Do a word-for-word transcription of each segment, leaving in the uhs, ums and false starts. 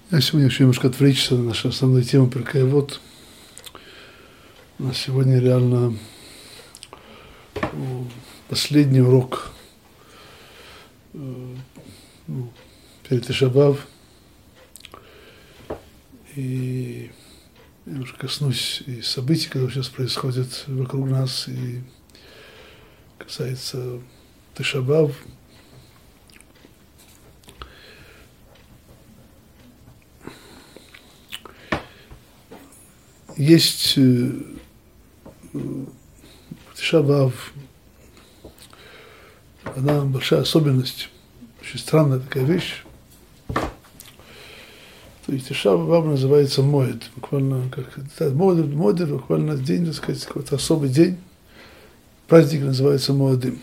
Я сегодня хочу немножко отвлечься на нашу основную тему Перкей Авот. У нас сегодня реально последний урок ну, перед Тиша б'Ав. И я немножко коснусь и событий, которые сейчас происходят вокруг нас, и касается Тиша б'Ав. Есть Тиша б'Ав одна большая особенность, очень странная такая вещь. То есть Тиша б'Ав называется Моэд, буквально как Моэд, Моэд, буквально день, так сказать, какой-то особый день. Праздник называется Моэдим.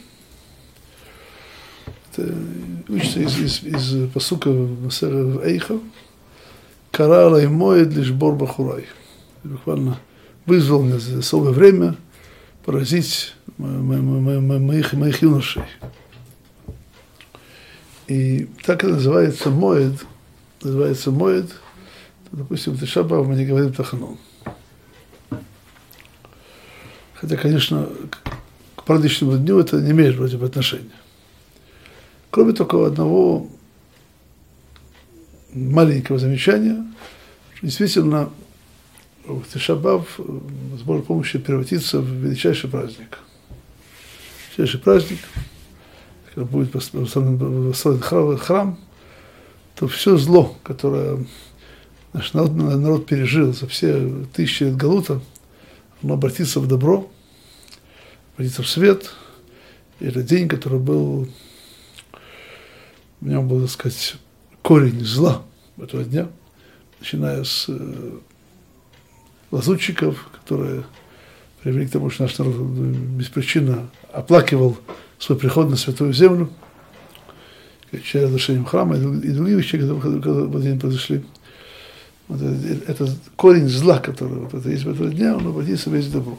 Это учится из, из, из пасука в Эйха. Кара алай Моэд лишбор бахурай. Буквально вызвал меня за особое время поразить моих, моих юношей. И так и называется Моэд, называется Моэд, допустим, в Тиша б'Ав мы не говорим Таханун. Хотя, конечно, к праздничному дню это не имеет вроде бы отношения. Кроме только одного маленького замечания, что действительно Тиша б'Ав с Божьей помощью превратится в величайший праздник. Величайший праздник, когда будет построен храм, то все зло, которое наш народ, народ пережил за все тысячи лет галута, оно обратится в добро, обратится в свет. И это день, который был, в нем был, так сказать, корень зла этого дня, начиная с лазутчиков, которые привели к тому, что наш народ беспричинно оплакивал свой приход на святую землю, через разрушением храма и другие вещи, которые в этот день произошли. Вот это, это корень зла, который вот это есть в этот день, он обратится весь в добро.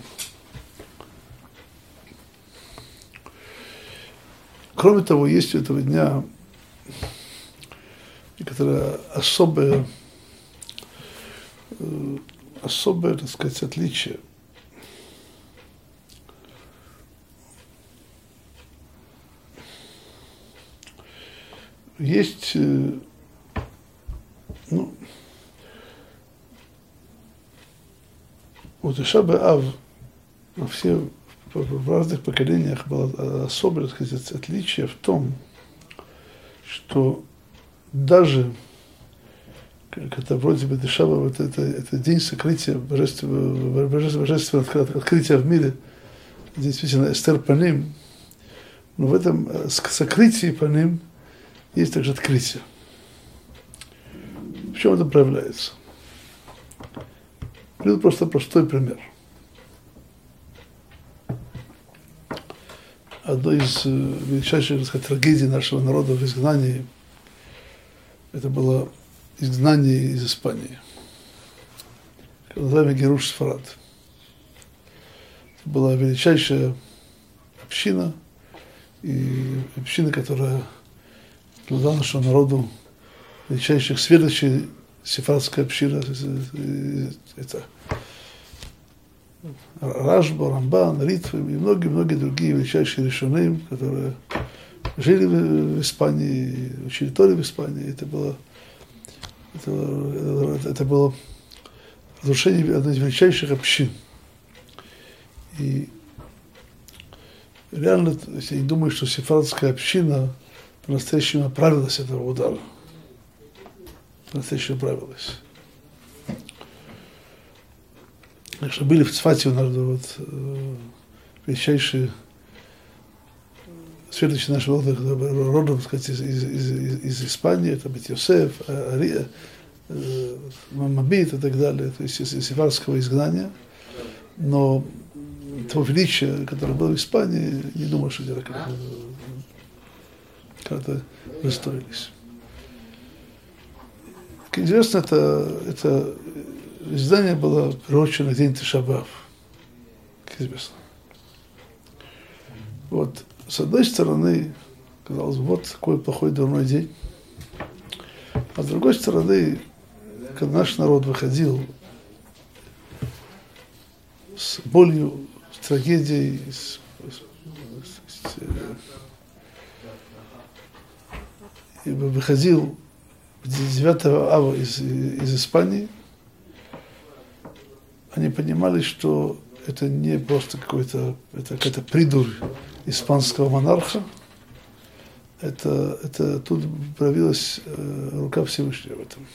Кроме того, есть у этого дня некоторое особое особое, так сказать, отличие. Есть, ну, у Тиша б'Ав во все, в разных поколениях было особое, так сказать, отличие в том, что даже это вроде бы Тиша б'Ав, это, это, это день сокрытия божественного, божественного открытия в мире, действительно Эстер Паним, но в этом сокрытии Паним есть также открытие. В чем это проявляется? Это просто простой пример. Одной из величайших, так сказать, трагедий нашего народа в изгнании, это было изгнание из Испании, называемый Геруш Сфарад. Это была величайшая община, и община, которая дала нашему народу величайших светочей, сефардская община, это Рашба, Рамбан, Ритва и многие-многие другие величайшие решены, которые жили в Испании, учили Торе в Испании. Это было, это, это было разрушение одной из величайших общин. И реально, я не думаю, что сефардская община по-настоящему оправилась этого удара. По-настоящему оправилась. Конечно, были в Цфате у нас вот, э, величайшие светочи нашего рода, родом, сказать, из, из, из, из Испании, это Бет Йосеф, Ария, э, Мамабит и так далее, то есть из, из сефардского изгнания. Но того величия, которое было в Испании, не думаю, что где-то как-то, как-то расстроились. Как известно, это, это издание было приурочено к день Тиша б'Ав, как известно. Вот, с одной стороны, казалось бы, вот такой плохой, дурной день. А с другой стороны, когда наш народ выходил с болью, с трагедией, с, с, с, и выходил девятого ава из, из Испании, они понимали, что это не просто какой-то, это какая-то придурь испанского монарха, это, это тут проявилась э, рука Всевышнего в этом.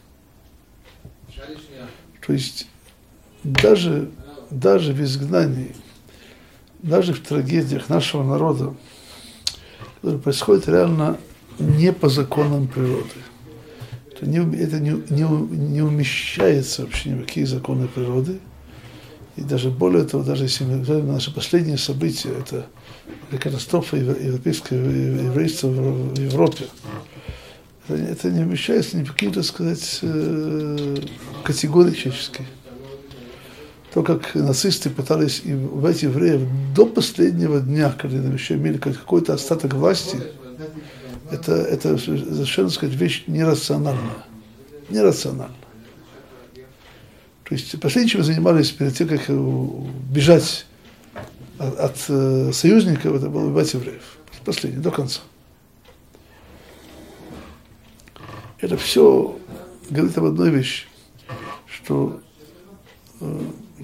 То есть даже, даже в изгнании, даже в трагедиях нашего народа, которые происходят реально не по законам природы, это не, это не, не, не умещается вообще ни в какие законы природы. И даже более того, даже если мы взглянем на наши последние события, это катастрофа европейского еврейства в Европе, это, это не умещается ни в какие, так сказать, категории человеческие. То, как нацисты пытались убивать евреев до последнего дня, когда они еще имели какой-то остаток власти, это, это совершенно, сказать, вещь нерациональная. Нерациональная. То есть последнее, чем мы занимались перед тем, как бежать от, от э, союзников, это было убивать евреев. Последнее, до конца. Это все говорит об одной вещи, что э,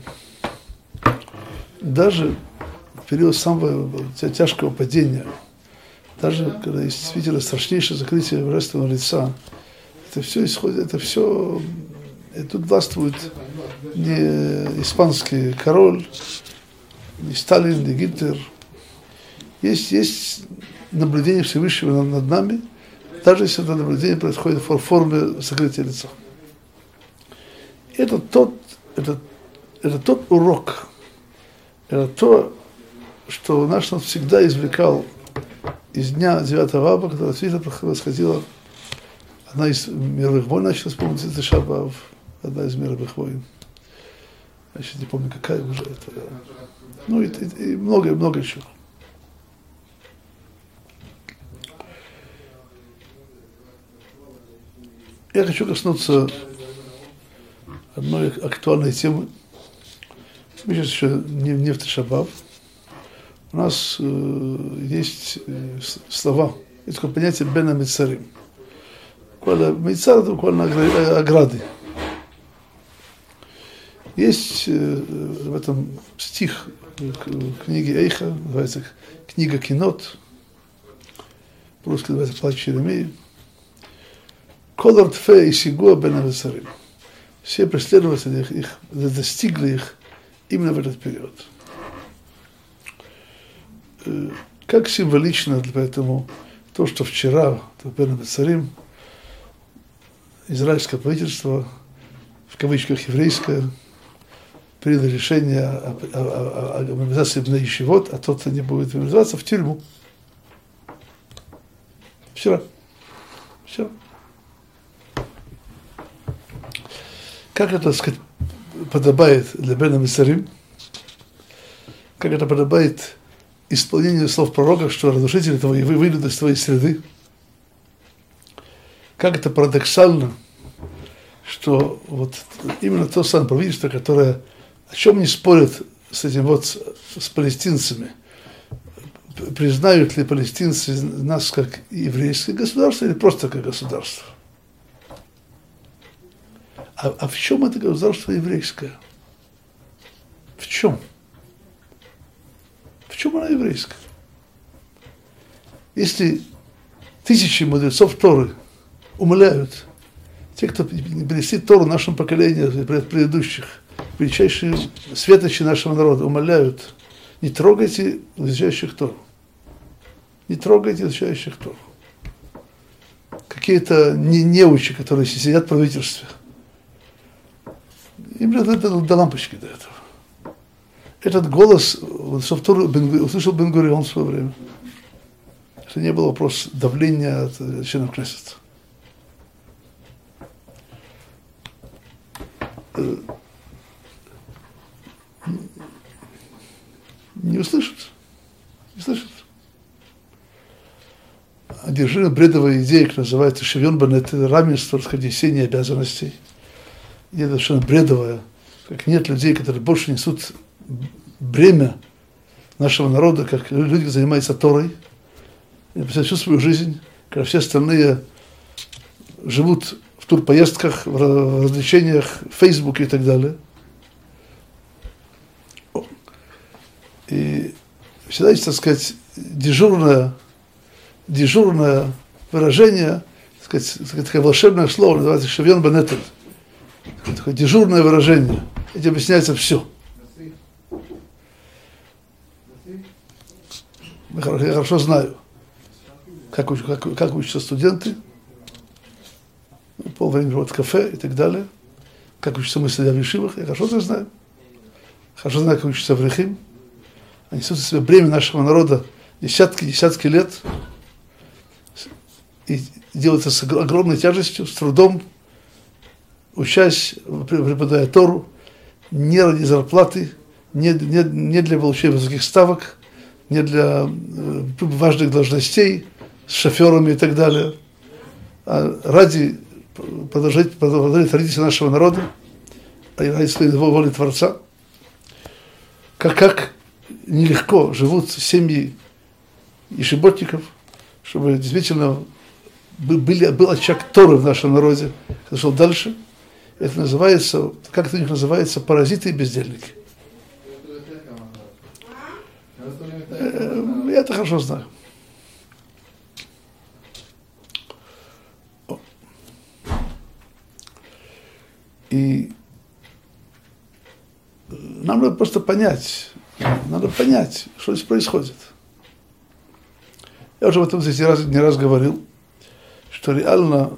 даже в период самого тяжкого падения, даже когда есть действительно страшнейшее закрытие божественного лица, это все исходит, это все, и тут властвует не испанский король, не Сталин, не Гитлер. Есть, есть наблюдение Всевышнего над нами, даже если это наблюдение происходит в форме закрытия лица. Это тот, это, это тот урок, это то, что наш народ всегда извлекал из дня девятого ава, когда действительно происходила одна из мировых войн, началась, по-моему, Тиша б'Ав, одна из мировых войн. Я сейчас не помню, какая уже это. Ну и, и, и много, много еще. Я хочу коснуться одной актуальной темы. Мы сейчас еще не, не в Тиша б'Ав. У нас э, есть э, слова, есть такое понятие бен амицарим. Буквально мицар, это буквально ограды. Есть э, в этом стих книги Эйха, называется книга Кинот, по-русски называется Плач Еремии. Колор тфе и сигуа бен амицарим. Все преследователи их, их достигли их именно в этот период. Как символично, поэтому то, что вчера бен амицарим, израильское правительство, в кавычках еврейское, приняло решение о, о, о, о мобилизации бней ешивот, а тот, кто не будет мобилизоваться, в тюрьму. Вчера. Все. Как это, так сказать, подобает для бен амицарим, как это подобает исполнению слов пророка, что разрушители твои выйдут из твоей среды. Как это парадоксально, что вот именно то самое правительство, которое о чем не спорят с этим вот, с, с палестинцами, признают ли палестинцы нас как еврейское государство или просто как государство? А, а в чем это государство еврейское? В чем? В чем она еврейская? Если тысячи мудрецов Торы умоляют, те, кто принесли Тору нашему поколению, предыдущих, величайшие светочи нашего народа, умоляют, не трогайте изучающих Тору. Не трогайте изучающих Тору. Какие-то не, неучи, которые сидят в правительстве. Им это до лампочки до этого. Этот голос услышал Бен-Гурион в свое время. Это не был вопрос давления от членов Кнессета. Не услышат. Не слышат. Одержимы бредовой идеей, которая называется шевьон банет, равенство, разнесение обязанностей. идея совершенно бредовая, как нет людей, которые больше несут бремя нашего народа, как люди, которые занимаются Торой, и посвящают всю свою жизнь, когда все остальные живут в турпоездках, в развлечениях, в Фейсбуке и так далее. И всегда есть, так сказать, дежурное, дежурное выражение, так сказать, такое волшебное слово, называется «шевьон бенетель». Такое дежурное выражение. Этим объясняется все. Я хорошо знаю, как, как, как учатся студенты, полвремени проводят в кафе и так далее, как учатся мысли в ешивах, я хорошо это знаю. Хорошо знаю, как учатся в Рехим. Они несут в себе бремя нашего народа десятки, десятки лет и делают это с огромной тяжестью, с трудом, учась, преподая Тору, не ради зарплаты, не, не, не для получения высоких ставок, не для э, важных должностей, с шоферами и так далее, а ради продолжать, продолжать традиции нашего народа, ради своей воли Творца. Как, как нелегко живут семьи ешеботников, чтобы действительно были, был очаг Торы в нашем народе, который шел дальше. Это называется, как это у них называется, паразиты и бездельники. Я это хорошо знаю. И нам надо просто понять, надо понять, что здесь происходит. Я уже об этом здесь не раз, не раз говорил, что реально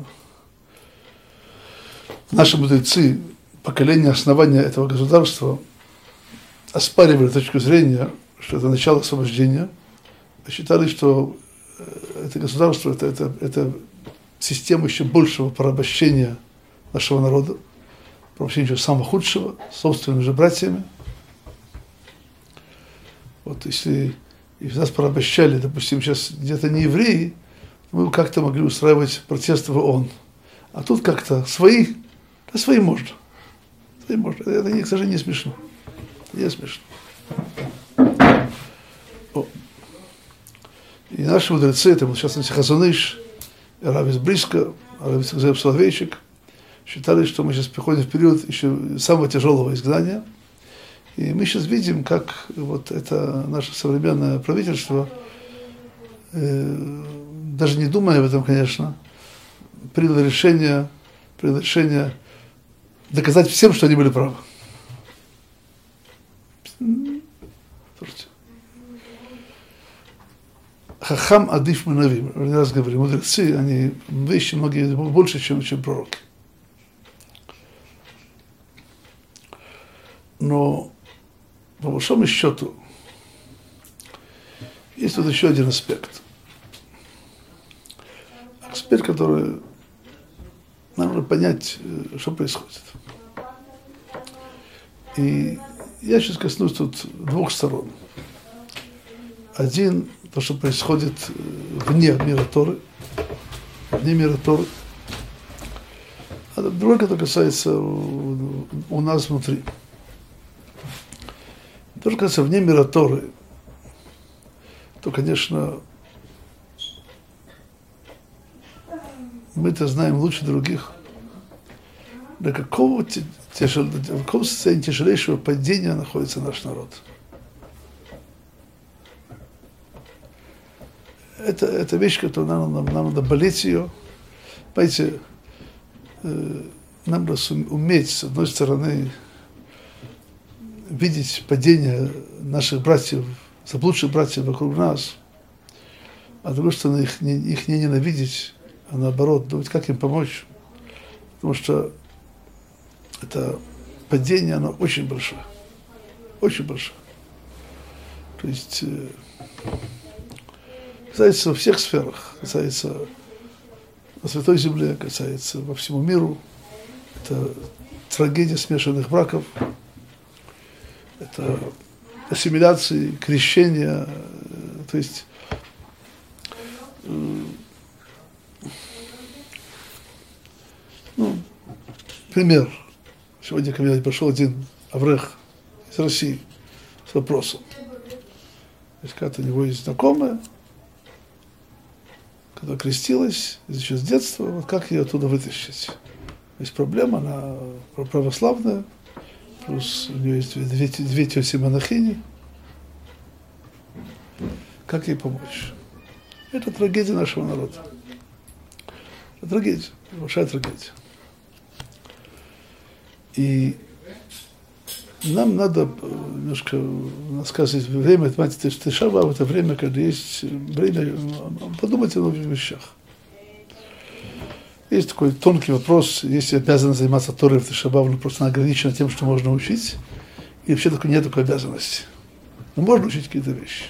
наши мудрецы, поколение основания этого государства, оспаривали точку зрения, что это начало освобождения, считали, что это государство, это, это, это система еще большего порабощения нашего народа, порабощения еще самого худшего, собственными же братьями. Вот если, если нас порабощали, допустим, сейчас где-то не евреи, мы как-то могли устраивать протесты в ООН. А тут как-то свои, да свои можно. Свои можно. Это, это, к сожалению, не смешно. Не смешно. О. И наши мудрецы, это был сейчас Хазон Иш, Рав из Бриска, Рав из Соловейчик, считали, что мы сейчас приходим в период еще самого тяжелого изгнания. И мы сейчас видим, как вот это наше современное правительство, э, даже не думая об этом, конечно, приняло решение, приняло решение доказать всем, что они были правы. Слушайте. Хахам адиф минавим. Не раз говорили, мудрецы, они вещи многие больше, чем, чем пророки. Но по большому счету есть тут еще один аспект. Аспект, который нам нужно понять, что происходит. И я сейчас коснусь тут двух сторон. Один, то, что происходит вне мира Торы, вне мира Торы. А другой, который касается у нас внутри. То, что касается вне мира Торы, то, конечно, мы это знаем лучше других. До какого, тяжел, в каком состоянии тяжелейшего падения находится наш народ. Это, это вещь, которую нам, нам, нам надо болеть ее. Понимаете, э, нам надо уметь, с одной стороны, видеть падение наших братьев, заблудших братьев вокруг нас, а с другой стороны, их не, их не ненавидеть, а наоборот, думать, как им помочь. Потому что это падение, оно очень большое. Очень большое. То есть э, касается во всех сферах, касается на Святой Земле, касается во всему миру. Это трагедия смешанных браков, это ассимиляции, крещения, то есть э, ну, пример. Сегодня ко мне пошел один аврех из России с вопросом. Сказать, у него есть знакомая, когда крестилась, еще с детства, вот как ее оттуда вытащить? Есть проблема, она православная, плюс у нее есть две, две тети монахини. Как ей помочь? Это трагедия нашего народа. Это трагедия, большая трагедия. И нам надо немножко, сказать, время, понимаете, Тиша Б'Ав, это время, когда есть время подумать о новых вещах. Есть такой тонкий вопрос, если обязаны заниматься Торой в Тиша Б'Ав, но просто ограничено тем, что можно учить, и вообще такой, нет такой обязанности. Но можно учить какие-то вещи.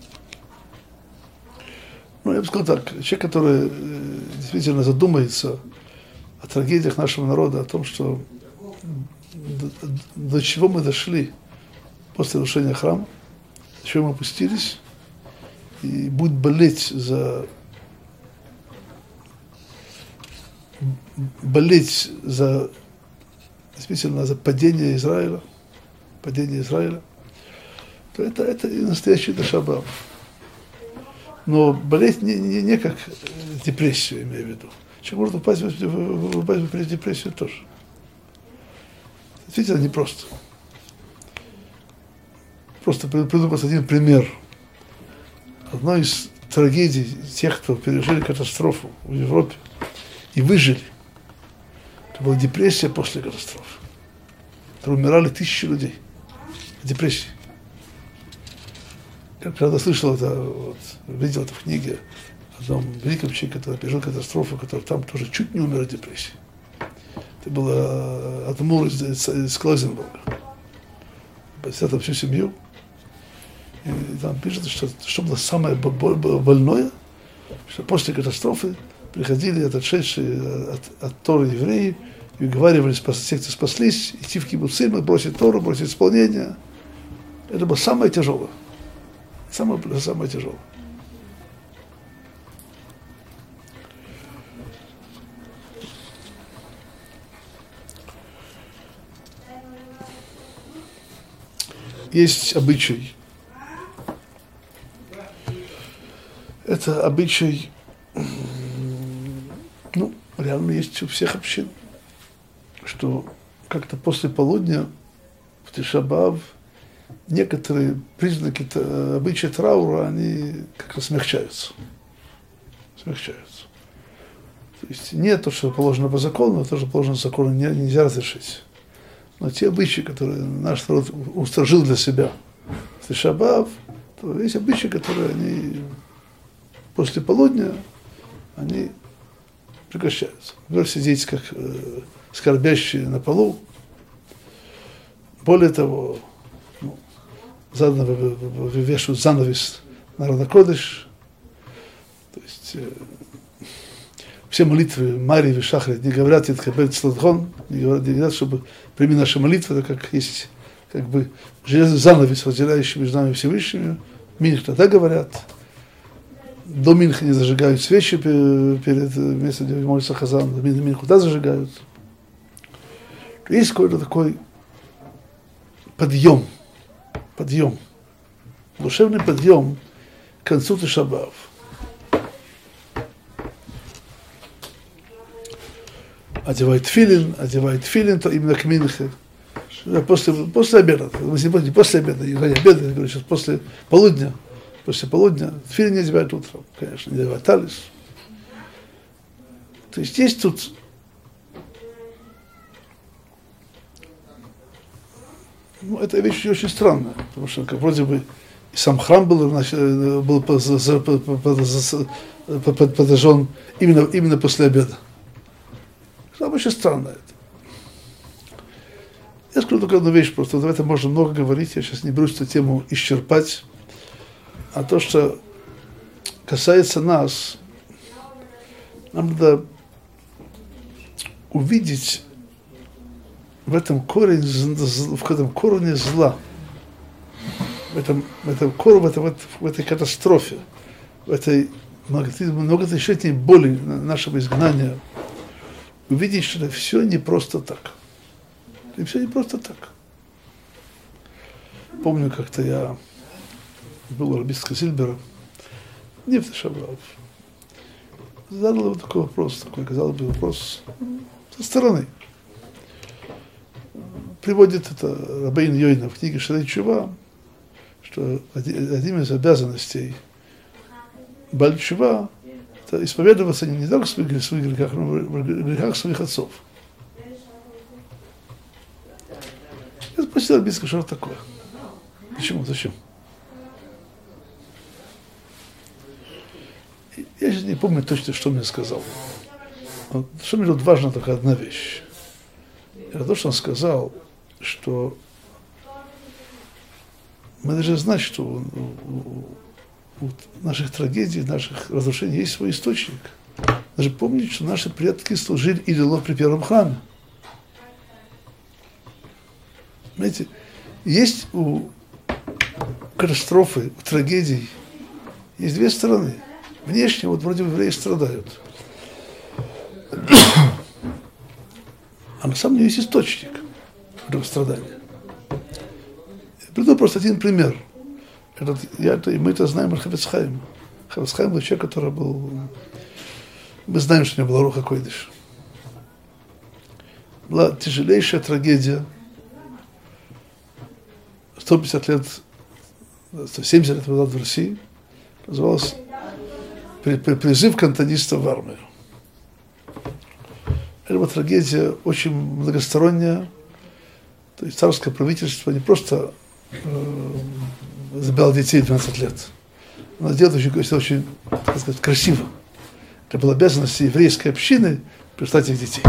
Ну, я бы сказал так, человек, который действительно задумается о трагедиях нашего народа, о том, что до, до чего мы дошли после разрушения храма, до чего мы опустились, и будет болеть за болеть за действительно за падение Израиля, падение Израиля, то это, это и настоящий Тиша Б'Ав. Но болеть не, не, не как депрессию, имею в виду. Человек может упасть в, в, упасть в депрессию тоже. Действительно непросто. Просто придумать один пример. Одной из трагедий тех, кто пережили катастрофу в Европе и выжили, это была депрессия после катастрофы. Там умирали тысячи людей. Депрессия. Я когда слышал это, вот, видел это в книге о одном великом человеке, который пережил катастрофу, который там тоже чуть не умер от депрессии. Это было Адмур из, из, из Клозенбурга. Взял там всю семью. И там пишет, что, что было самое больное, что после катастрофы приходили отошедшие от, от Торы евреи и уговаривали, те, кто спаслись, идти в кибуцим, бросить Тору, бросить исполнение. Это было самое тяжелое. Самое, самое тяжелое. Есть обычай. Это обычай, ну, реально есть у всех общин, что как-то после полудня в Тиша Б'Ав некоторые признаки обычая траура, они как-то смягчаются. Смягчаются. То есть не то, что положено по закону, но то, что положено по закону, нельзя разрешить. Но те обычаи, которые наш народ устражил для себя в Тиша Б'Ав, то есть обычаи, которые они после полудня, они прекращаются. Например, сидеть как э, скорбящие на полу. Более того, ну, задано вывешивают занавес на Ранакодыш. То есть э, все молитвы Марии и Шахрит не говорят «Иткабель Цладхон», не говорят, не говорят, чтобы прими наши молитвы, это как есть как бы железный занавес, разделяющий между нами и Всевышними. Минх тогда говорят. До Минха не зажигают свечи перед местом, где молится Хазан, до Минху да зажигают. Есть какой-то такой подъем, подъем, душевный подъем к концу Тиша Б'Ав. Одевает тфилин, одевает тфилин, то именно к Минхе. После, после обеда, не после обеда, не ради обеда, я говорю сейчас после полудня. После полудня тфилин не одевают утром, конечно, не одевают талис. То есть есть тут ну, эта вещь очень странная, потому что как вроде бы и сам храм был, был подожжен именно, именно после обеда. Это очень странно это. Я скажу только одну вещь, просто об этом можно много говорить, я сейчас не берусь эту тему исчерпать. А то, что касается нас, нам надо увидеть в этом корень, в этом корне зла, в этом, в этом корне, в, этом, в этой катастрофе, в этой многотысячелетней боли нашего изгнания, увидеть, что это все не просто так. И все не просто так. Помню, как-то я был у Рабицкого Зильбера, не в Тишабав. Задал ему такой вопрос, такой, казалось бы, вопрос со стороны. Приводит это Рабейн Йойна в книге Шарей Тшува, что один из обязанностей Баль Тшува – это исповедоваться не только в своих, своих грехах, но и в грехах своих отцов. Я спросил Рабицкого, что это такое. Почему? Зачем? Я сейчас не помню точно, что мне сказал. Но что мне тут важна только одна вещь. Это то, что он сказал, что мы должны знать, что у, у, у наших трагедий, наших разрушений есть свой источник. Даже помнить, что наши предки служили идолам при первом храме. Знаете, есть у катастрофы, у трагедий, есть две стороны. Внешне, вот вроде евреи страдают. А на самом деле есть источник этого страдания. Я приведу просто один пример. Этот, я, и мы это знаем от Хафец Хаима. Хафец Хаим был человек, который был... Мы знаем, что у него была руха койдыш. Была тяжелейшая трагедия. сто пятьдесят лет, сто семьдесят лет назад в России. Называлась «Призыв кантонистов в армию». Это была трагедия очень многосторонняя. То есть царское правительство не просто э, забирало детей в двенадцать лет. Оно делало очень, очень, так сказать, красиво. Это была обязанность еврейской общины прислать их детей.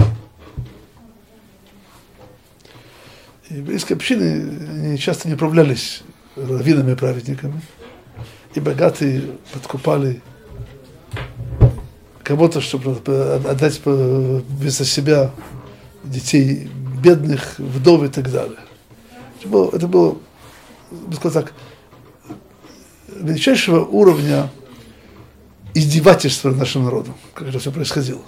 И еврейские общины они часто не управлялись раввинами и праведниками. И богатые подкупали кого-то, чтобы отдать вместо себя детей бедных, вдов и так далее. Это было, это было, бы сказать так, величайшего уровня издевательства над нашим народом, как это все происходило.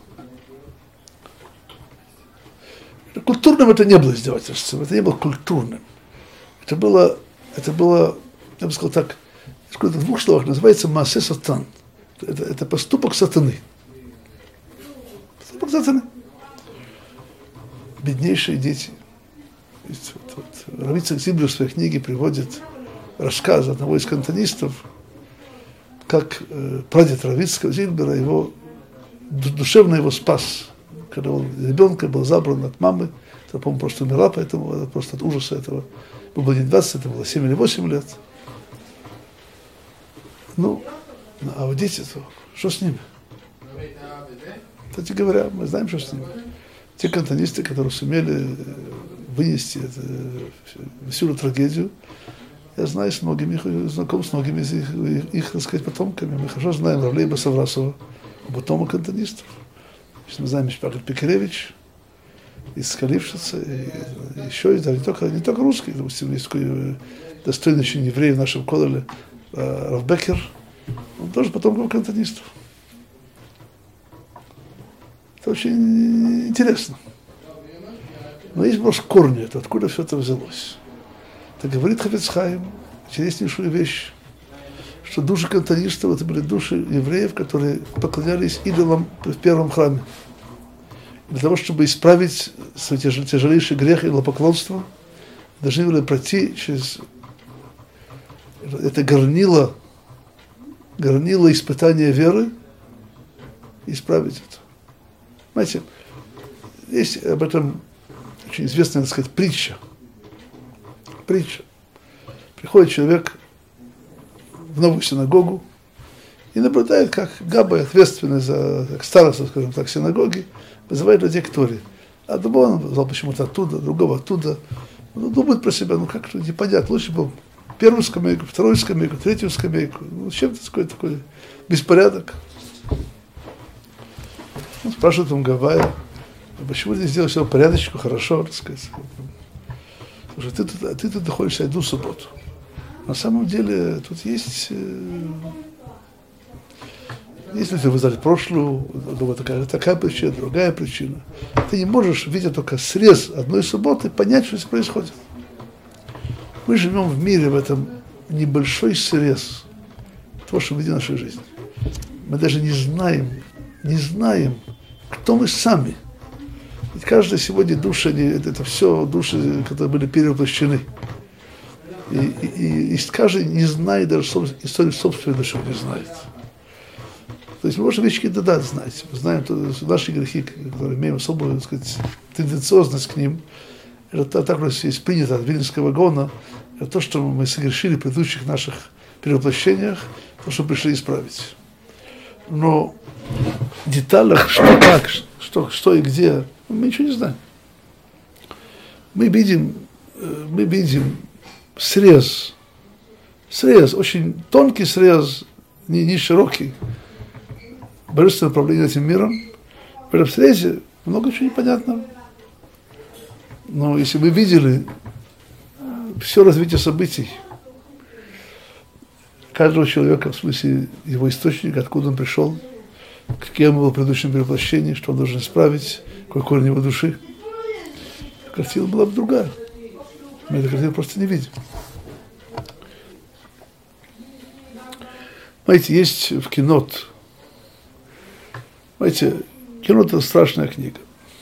Культурным это не было издевательством, это не было культурным. Это было, это было, я бы сказал так, в двух словах называется «Маасе сатан». Это, это поступок сатаны. Поступок сатаны. Беднейшие дети. Вот, вот, Равицкий Зильбер в своей книге приводит рассказ одного из кантонистов, как э, прадед Равицкого Зильбера его, душевно его спас. Когда он ребенком был забран от мамы, она, по-моему, просто умерла, поэтому просто от ужаса этого. Ему было не двадцать, это было семь или восемь лет. Ну, а вот дети-то, что с ними? Кстати говоря, мы знаем, что с ними. Те кантонисты, которые сумели вынести эту, всю эту трагедию, я знаю с многими, знаком с многими из их, их, так сказать, потомками. Мы хорошо знаем Равлейба Саврасова, потомок кантонистов. Мы знаем Мишпахат Пикаревич из Калившица, и еще, да, не только, не только русские, допустим, есть такой достойный очень еврей в нашем Кололе, Рав Бекер, он тоже потомков кантонистов. Это очень интересно. Но есть вопрос корня, это откуда все это взялось. Так говорит Хафец Хаим, интереснейшую вещь, что души кантонистов это были души евреев, которые поклонялись идолам в первом храме. Для того, чтобы исправить свой тяжелейший грех идолопоклонства, должны были пройти через это горнило, горнило испытания веры и исправить это. Знаете, есть об этом очень известная, так сказать, притча. Притча. Приходит человек в новую синагогу и наблюдает, как Габай, ответственный за как староста, скажем так, синагоги, вызывает людей к Торе. Одного он взял почему-то оттуда, другого оттуда. Ну, думает про себя, ну как-то непонятно, лучше бы первую скамейку, вторую скамейку, третью скамейку. Ну, чем-то такой, такой беспорядок. Он спрашивает он Габая, а почему ты не сделал все порядочку, хорошо, так сказать. Слушай, ты тут, а ты тут находишься одну субботу. На самом деле тут есть, Если ты вызвали прошлую, думаю, такая, такая причина, другая причина, ты не можешь, видя только срез одной субботы, понять, что здесь происходит. Мы живем в мире, в этом небольшой срез того, что видит наша жизнь. Мы даже не знаем, не знаем, кто мы сами. Ведь каждая сегодня душа, это, это все души, которые были перевоплощены. И, и, и каждый не знает даже историю собственной души, не знает. То есть мы можем вещи какие-то да, знать. Мы знаем то, наши грехи, которые имеем особую, так сказать, тенденциозность к ним. Это так у нас есть принято от Вильнюсского гона. Это то, что мы согрешили в предыдущих наших перевоплощениях, то, что пришли исправить. Но в деталях, что как, что, что и где, мы ничего не знаем. Мы видим, мы видим срез, срез, очень тонкий срез, не, не широкий, божественное управление этим миром. В этом срезе много чего непонятного. Но если вы видели все развитие событий каждого человека, в смысле его источника, откуда он пришел, каким он был в предыдущем перевоплощении, что он должен исправить, какой корень его души, картина была бы другая. Мы эту картину просто не видим. Знаете, есть в кино, знаете, кино – это страшная книга.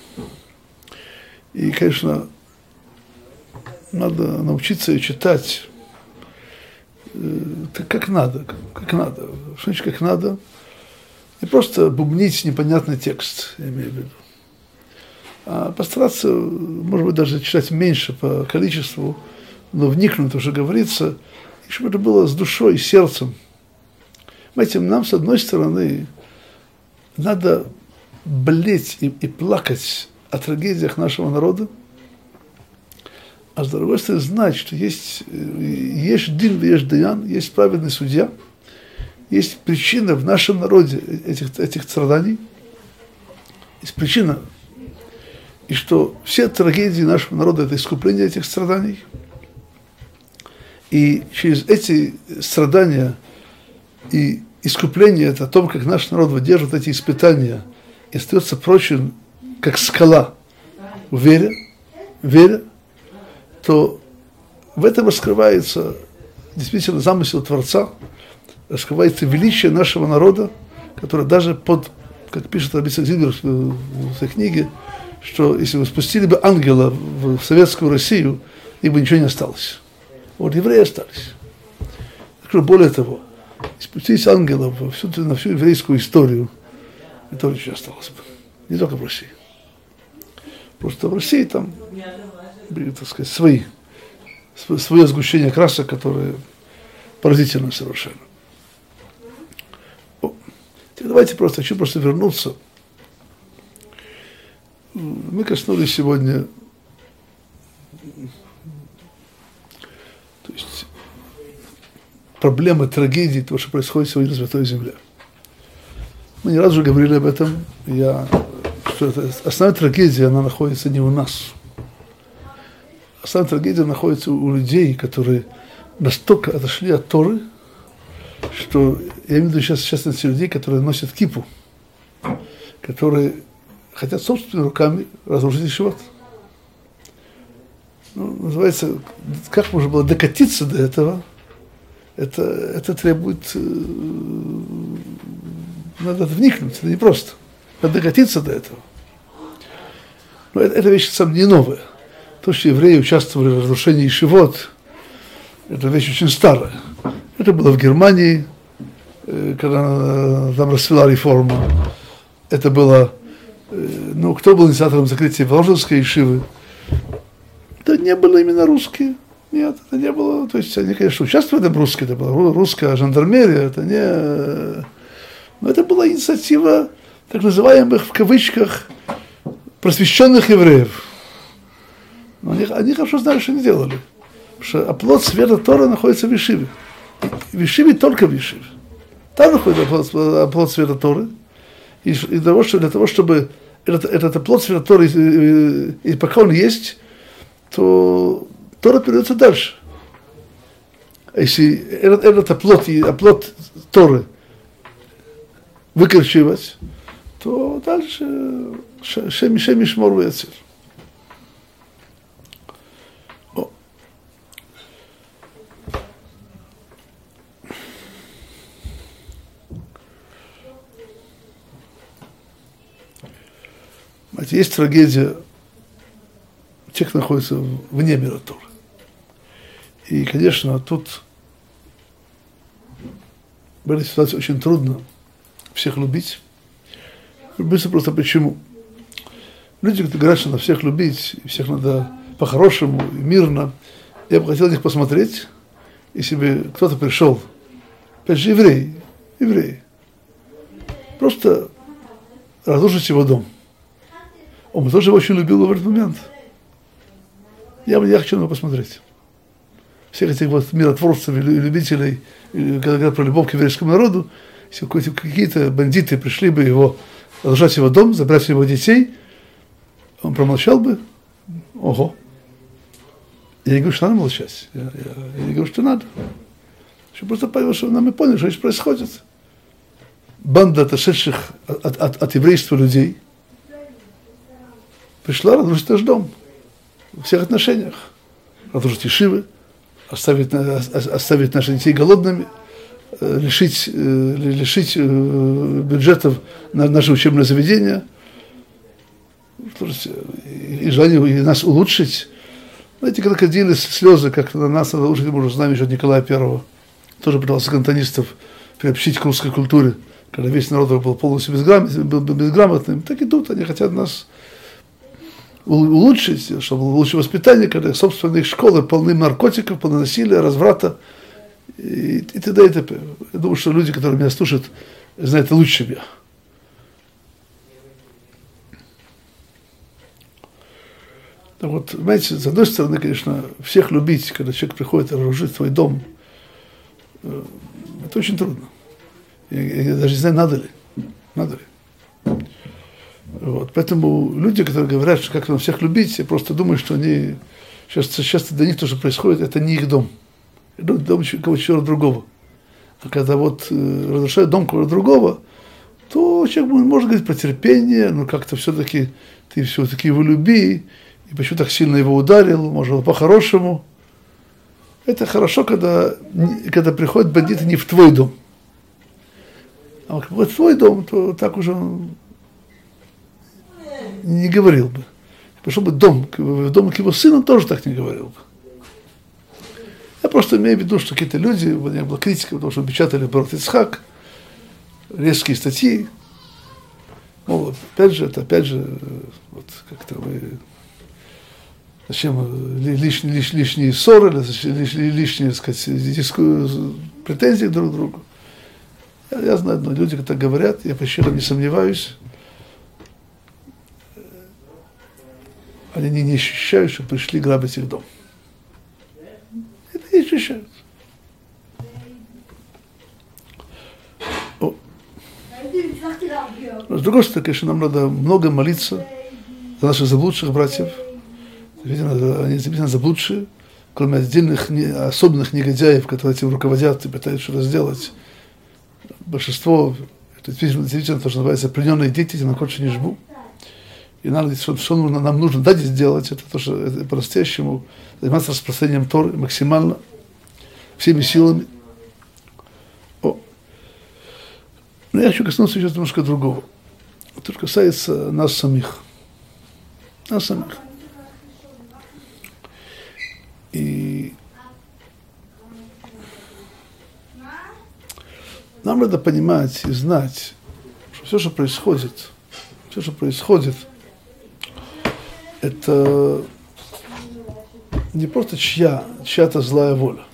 И, конечно, надо научиться ее читать э, как надо, как, как надо. Что значит как надо? Не просто бубнить непонятный текст, я имею в виду. А постараться, может быть, даже читать меньше по количеству, но вникнуть в то, что говорится, и чтобы это было с душой, сердцем. Понимаете, нам, с одной стороны, надо болеть и, и плакать о трагедиях нашего народа, а с другой стороны знать, что есть, есть дин, есть даян, есть праведный судья, есть причина в нашем народе этих, этих страданий, есть причина, и что все трагедии нашего народа – это искупление этих страданий, и через эти страдания и искупление – это о том, как наш народ выдерживает эти испытания и остается прочен, как скала, в вере, вере, то в этом раскрывается действительно замысел Творца, раскрывается величие нашего народа, который даже под, как пишет Рабицак Зильбер в своей книге, что если вы спустили бы ангела в советскую Россию, их бы ничего не осталось. Вот евреи остались. Более того, спустить ангелов всю, на всю еврейскую историю, и тоже ничего осталось бы. Не только в России. Просто в России там, так сказать, свои, свое сгущение красок, которые поразительно совершенно. Теперь давайте просто, хочу просто вернуться. Мы коснулись сегодня, то есть, проблемы, трагедии, того, что происходит сегодня на Святой Земле. Мы не раз уже говорили об этом. Я, что это, основная трагедия, она находится не у нас. Основная трагедия находится у людей, которые настолько отошли от Торы, что я имею в виду сейчас, сейчас эти людей, которые носят кипу, которые хотят собственными руками разрушить ешивот. Ну, называется, как можно было докатиться до этого, это, это требует, э, надо вникнуть, это непросто, надо докатиться до этого. Но это, это вещь сам не новая. То, что евреи участвовали в разрушении ешивот, это вещь очень старая. Это было в Германии, э, когда там расцвела реформа. Это было, э, ну, кто был инициатором закрытия Воложенской ешивы? Это не было именно русские. Нет, это не было. То есть они, конечно, участвовали в русские, это была русская жандармерия, это не. Но это была инициатива так называемых, в кавычках, просвещенных евреев. Но они, они хорошо знали, что они делали. Потому что оплот света Тора находится в ешиве. В ешиве только в ешиве. Там находится оплот, оплот света Торы. И, и для, того, что, для того, чтобы этот, этот оплот света Торы, и, и, и пока он есть, то Тора передается дальше. А если этот, этот оплот, оплот Торы выкорчевать, то дальше шем шем ишмор вецер. Есть трагедия тех, кто находится вне мира Торы. И, конечно, тут в этой ситуации очень трудно всех любить. Любиться просто почему? Люди, которые говорят, что надо всех любить, и всех надо по-хорошему, и мирно. Я бы хотел на них посмотреть, если бы кто-то пришел, опять же, еврей, еврей, просто разрушить его дом. Он бы тоже его очень любил в этот момент. Я бы, я хочу на него посмотреть. Всех этих вот миротворцев и любителей, когда говорят про любовь к еврейскому народу, если какие-то бандиты пришли бы его, разрушать его дом, забрать его детей, он промолчал бы. Ого. Я не говорю, что надо молчать. Я, я, я не говорю, что надо. Чтобы просто понял, что нам и поняли, что здесь происходит. Банда отошедших от, от, от еврейства людей пришла разрушить наш дом во всех отношениях. Разрушить ешивы, оставить, оставить наших детей голодными, лишить, лишить бюджетов на наши учебные заведения, и желание и нас улучшить. Знаете, крокодилы, слезы, как на нас надо улучшить, мы уже знаем еще от Николая Первого, тоже пытался кантонистов приобщить к русской культуре, когда весь народ был полностью безграмотным, был безграмотным, так и тут они хотят нас улучшить, чтобы было лучшее воспитание, когда собственные школы полны наркотиков, полны насилия, разврата и, и т.д. и т.п. Я думаю, что люди, которые меня слушают, знают это лучше меня. Так вот, знаете, с одной стороны, конечно, всех любить, когда человек приходит и разрушит свой дом, это очень трудно. Я, я даже не знаю, надо ли. Надо ли. Вот. Поэтому люди, которые говорят, что как нам всех любить, я просто думаю, что они сейчас, сейчас для них то, что происходит, это не их дом. Это дом кого-то другого. А когда вот э, разрушают дом кого-то другого, то человек может говорить про терпение, но как-то все-таки ты все-таки его люби, и почему так сильно его ударил, может, по-хорошему. Это хорошо, когда, когда приходят бандиты не в твой дом. А вот в твой дом, то так уже не говорил бы. Пришел бы дом, в дом к его сыну, тоже так не говорил бы. Я просто имею в виду, что какие-то люди, у меня была критика, потому что печатали Брат Ицхак, резкие статьи. Мол, опять же, это опять же, вот как-то вы... Зачем лишние, лишние, лишние ссоры, лишние, лишние, так сказать, диску, претензии друг к другу. Я, я знаю, но люди, когда говорят, я почти не сомневаюсь, они не, не ощущают, что пришли грабить их дом. Это не ощущают. О. Но с другой стороны, конечно, нам надо много молиться за наших заблудших братьев. Видимо, они действительно заблудшие, кроме отдельных, особенных негодяев, которые этим руководят и пытаются что-то сделать. Большинство, это действительно то, что называется плененные дети, на конче не жму. И нам, что, что нужно, нам нужно дать сделать, это то, что это по-настоящему заниматься распространением Торы максимально, всеми силами. О. Но я хочу коснуться еще немножко другого. Это касается нас самих. Нас самих. И нам надо понимать и знать, что все, что происходит, все, что происходит, это не просто чья, чья-то злая воля.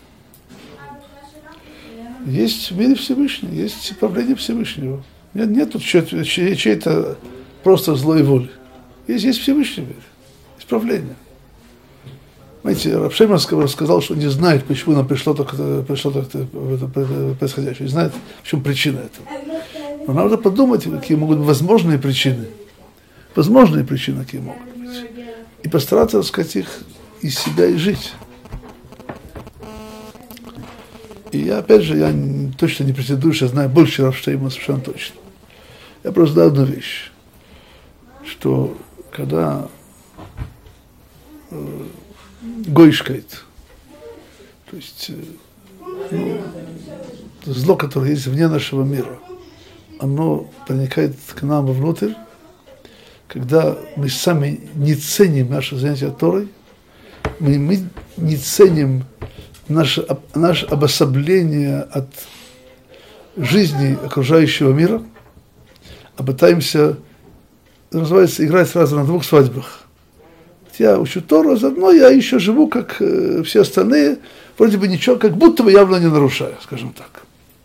Есть в мире Всевышний, есть правление Всевышнего. Нет, нет тут чьей- чьей-то просто злой воли. Есть, есть Всевышний мир, есть правление. Знаете, Рав Шейман сказал, что не знает, почему нам пришло только, пришло только происходящее, не знает, в чем причина этого. Но надо подумать, какие могут быть возможные причины, возможные причины, какие могут быть, и постараться рассказать их из себя и жить. И я, опять же, я точно не претендую, что я знаю больше Рав Шеймана, совершенно точно. Я просто знаю одну вещь, что когда э, гойшкает, то есть э, ну, зло, которое есть вне нашего мира, оно проникает к нам вовнутрь, когда мы сами не ценим наше занятие Торой, мы, мы не ценим наше, наше обособление от жизни окружающего мира, а пытаемся, называется, играть сразу на двух свадьбах. Я учу Тору, а заодно я еще живу, как э, все остальные, вроде бы ничего, как будто бы явно не нарушаю, скажем так.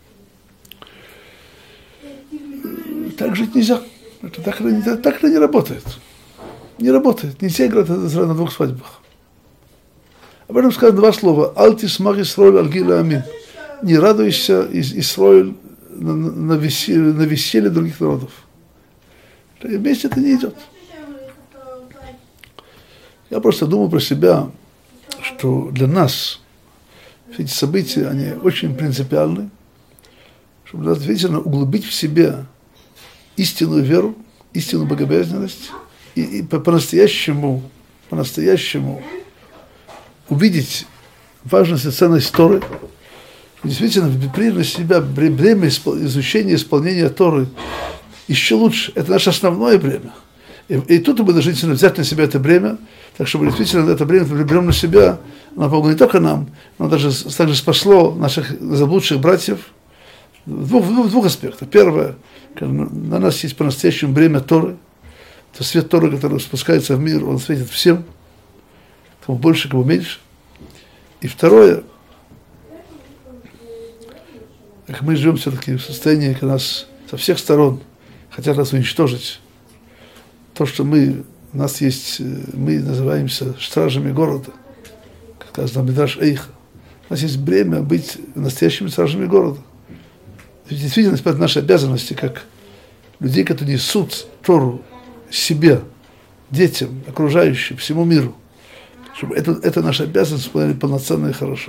Так жить нельзя. Это так, так, так это не работает. Не работает. Нельзя играть на двух свадьбах. Об этом сказано два слова. Аль тисмах Исроэль аль гиль амин. Не радуйся Исроэль на, на, веселье, на веселье других народов. Вместе это не идет. Я просто думаю про себя, что для нас эти события, они очень принципиальны, чтобы действительно углубить в себе истинную веру, истинную богобоязненность и, и по- по-настоящему, по-настоящему увидеть важность и ценность Торы, действительно принять на себя бремя изучения, исполнения Торы еще лучше. Это наше основное бремя. И, и тут мы должны взять на себя это бремя, так чтобы действительно это бремя берем на себя, оно помогло не только нам, но даже также спасло наших заблудших братьев в двух, в двух аспектах. Первое, на нас есть по-настоящему бремя Торы, это свет Торы, который спускается в мир, он светит всем, кому больше, кому меньше. И второе, как мы живем все-таки в состоянии, когда нас со всех сторон хотят нас уничтожить, то, что мы, у нас есть, мы называемся стражами города, как сказано в Мидраш Эйха. У нас есть бремя быть настоящими стражами города. Ведь действительно, это наши обязанности, как людей, которые несут Тору себе, детям, окружающим, всему миру. Чтобы это, это наша обязанность была полноценно и хорошо.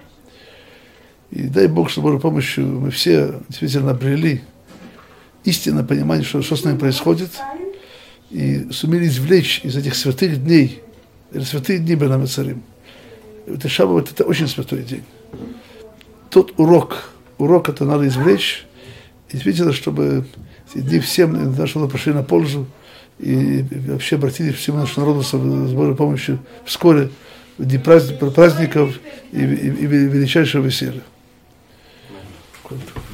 И дай Бог, что Божьей помощью мы все действительно обрели истинное понимание, что, что с нами происходит, и сумели извлечь из этих святых дней, или святые дни Бен Амицарим. Это Шаббат, это очень святой день. Тот урок, урок это надо извлечь, и действительно, чтобы эти дни всем нашему пошли на пользу, и вообще обратились всему нашему народу с Божьей помощью вскоре в дни праздников и, и, и величайшего веселья.